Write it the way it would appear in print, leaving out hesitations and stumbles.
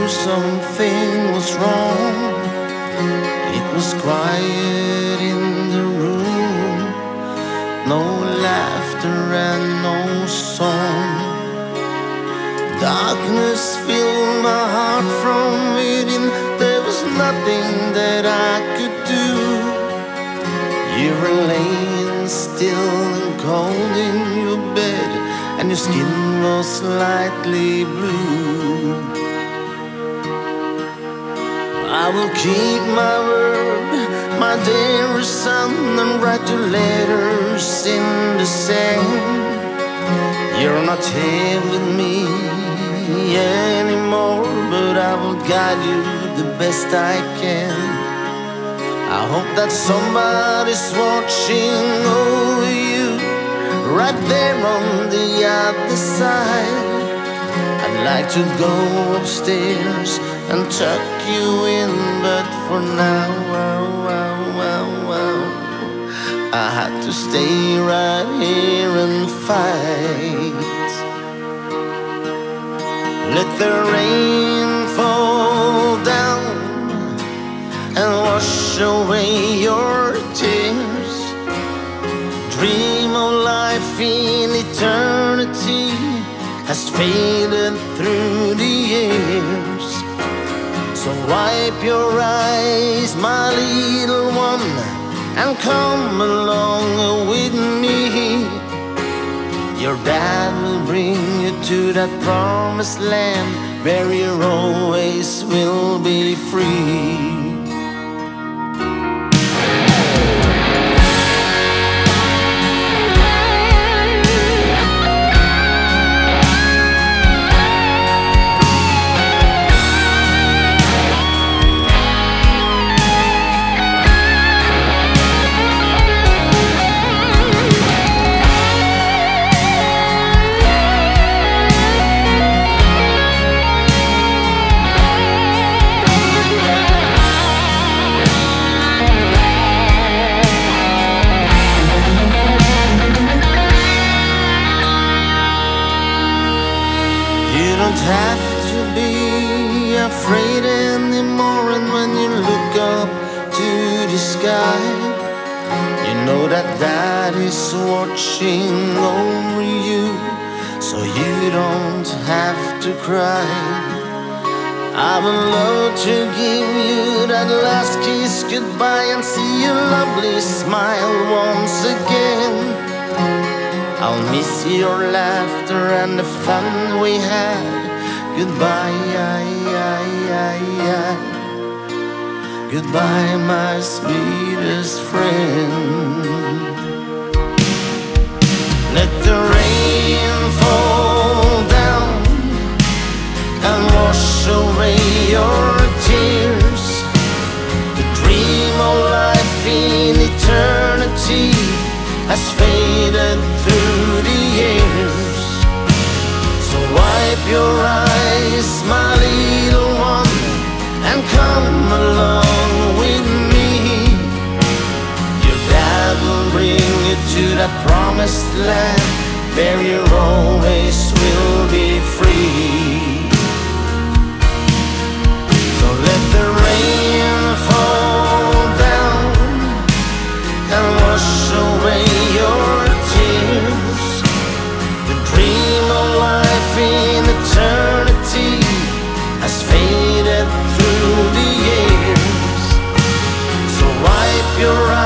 something was wrong. It was quiet in the room, no laughter and no song. Darkness filled my heart from within. There was nothing that I could do. You were laying still and cold in your bed, and your skin was slightly blue. I will keep my word, my dearest son, and write your letters in the sand. You're not here with me anymore, but I will guide you the best I can. I hope that somebody's watching over you, right there on the other side. I'd like to go upstairs and tuck you in, but for now, I had to stay right here and fight. Let the rain fall down and wash away your tears. Dream of life in eternity has faded through the years. So wipe your eyes, my little one, and come along with me. Your dad will bring you to that promised land where you always will be free. You don't have to be afraid anymore, and when you look up to the sky, you know that Dad is watching over you, so you don't have to cry. I would love to give you that last kiss goodbye and see your lovely smile once again. I'll miss your laughter and the fun we had. Goodbye, goodbye, my sweetest friend. Let the rain fall down and wash away your tears. The dream of life in eternity has faded through the years. So wipe your eyes, my little one, and come along with me. Your dad will bring you to that promised land where you always will be free. So let the rain fall down and wash away your tears. The dream of life in eternity has faded through the years. So wipe your eyes,